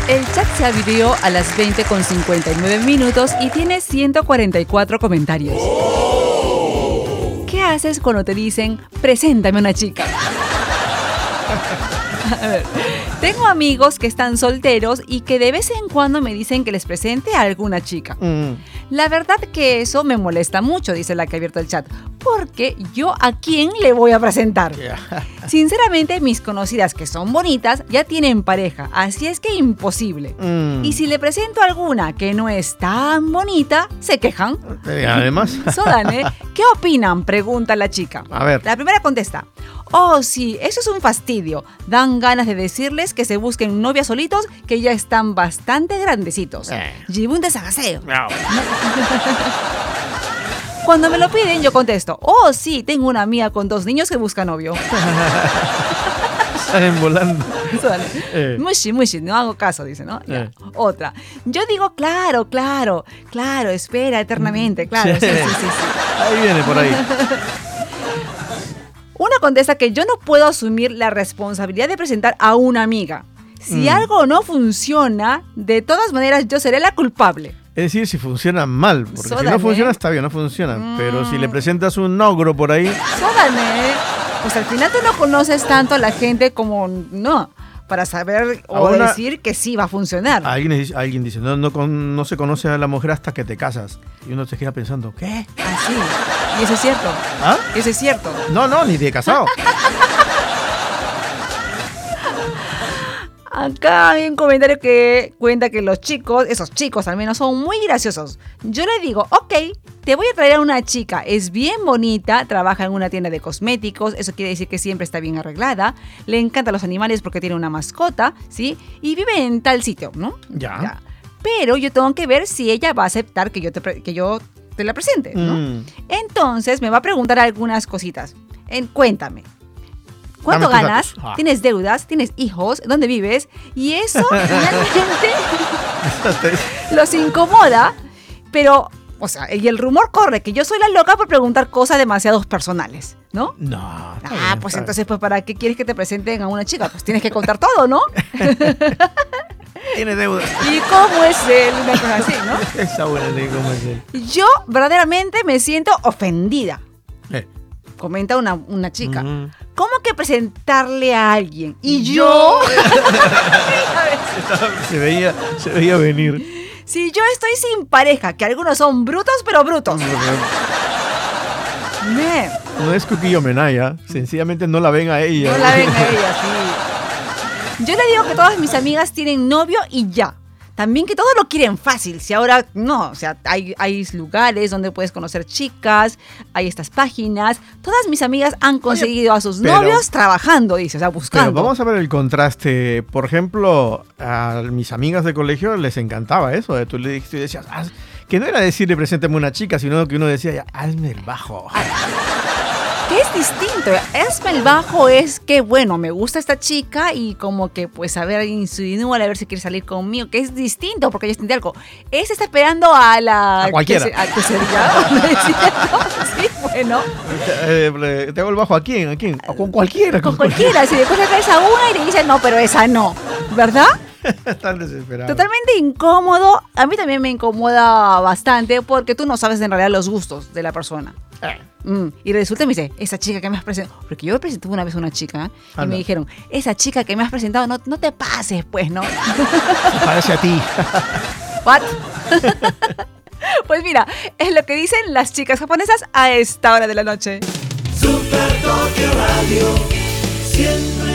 El chat se abrió a las 20:59 y tiene 144 comentarios. ¿Qué haces cuando te dicen, preséntame una chica? A ver, tengo amigos que están solteros y que de vez en cuando me dicen que les presente a alguna chica. La verdad que eso me molesta mucho, dice la que ha abierto el chat, porque yo a quién le voy a presentar. Sinceramente, mis conocidas que son bonitas ya tienen pareja, así es que imposible. Y si le presento a alguna que no es tan bonita, se quejan. Además. Sodan, ¿qué opinan? Pregunta la chica. A ver. La primera contesta: oh, sí, eso es un fastidio. Dan ganas de decirles que se busquen novias solitos que ya están bastante grandecitos. Llevo un desagaseo. No. Cuando me lo piden, yo contesto: oh, sí, tengo una amiga con 2 niños que busca novio. Salen volando. Mushi, no hago caso, dice, ¿no? Otra. Yo digo, claro, espera eternamente, claro. Sí. Ahí viene, por ahí. Una contesta que yo no puedo asumir la responsabilidad de presentar a una amiga. Si algo no funciona, de todas maneras yo seré la culpable. Es decir, si funciona mal, porque si no funciona está bien, no funciona. Pero si le presentas un ogro por ahí... Pues al final tú no conoces tanto a la gente como no, para saber o decir que sí va a funcionar. Alguien dice, no se conoce a la mujer hasta que te casas. Y uno se queda pensando, ¿qué? Así. Y eso es cierto. ¿Ah? Eso es cierto. No, ni de casado. Acá hay un comentario que cuenta que los chicos, esos chicos al menos, son muy graciosos. Yo le digo, ok, te voy a traer a una chica, es bien bonita, trabaja en una tienda de cosméticos, eso quiere decir que siempre está bien arreglada, le encantan los animales porque tiene una mascota, ¿sí? Y vive en tal sitio, ¿no? Ya. Pero yo tengo que ver si ella va a aceptar que yo te la presente, ¿no? Entonces me va a preguntar algunas cositas. Cuéntame. ¿Cuánto ganas? ¿Tienes deudas? ¿Tienes hijos? ¿Dónde vives? Y eso realmente los incomoda, pero, o sea, y el rumor corre que yo soy la loca por preguntar cosas demasiado personales, ¿no? No. Pues entonces, pues, ¿para qué quieres que te presenten a una chica? Pues tienes que contar todo, ¿no? Tiene deudas. ¿Y cómo es él? Una cosa así, ¿no? Esa buena ley, ¿cómo es él? Yo verdaderamente me siento ofendida. Comenta una chica. ¿Cómo que presentarle a alguien? Y yo... se veía venir. Si yo estoy sin pareja, que algunos son brutos, pero brutos. No es Cuquillo Menaya, sencillamente no la ven a ella. No la ven a ella, sí. Yo le digo que todas mis amigas tienen novio y ya. También que todos lo quieren fácil, si ahora no, o sea, hay lugares donde puedes conocer chicas, hay estas páginas. Todas mis amigas han conseguido a sus novios trabajando, dice, o sea, buscando. Pero vamos a ver el contraste. Por ejemplo, a mis amigas de colegio les encantaba eso. Tú le decías, que no era decirle preséntame una chica, sino que uno decía, hazme el bajo. Que es distinto, hazme el bajo es que, bueno, me gusta esta chica y como que, pues, a ver, insinúale a ver si quiere salir conmigo, que es distinto, porque ella siente algo. Ese está esperando a cualquiera. A que se sí, bueno. ¿Te hago el bajo a quién? ¿A quién? Con cualquiera. Con cualquiera. Si después le traes a una y le dices, no, pero esa no, ¿verdad? Tan desesperado. Totalmente incómodo. A mí también me incomoda bastante porque tú no sabes en realidad los gustos de la persona. Y resulta, me dice, esa chica que me has presentado, porque yo presenté una vez a una chica y me dijeron, esa chica que me has presentado, no te pases, pues, ¿no? Se parece a ti. ¿What? Pues mira, es lo que dicen las chicas japonesas a esta hora de la noche. Super Tokio Radio, siempre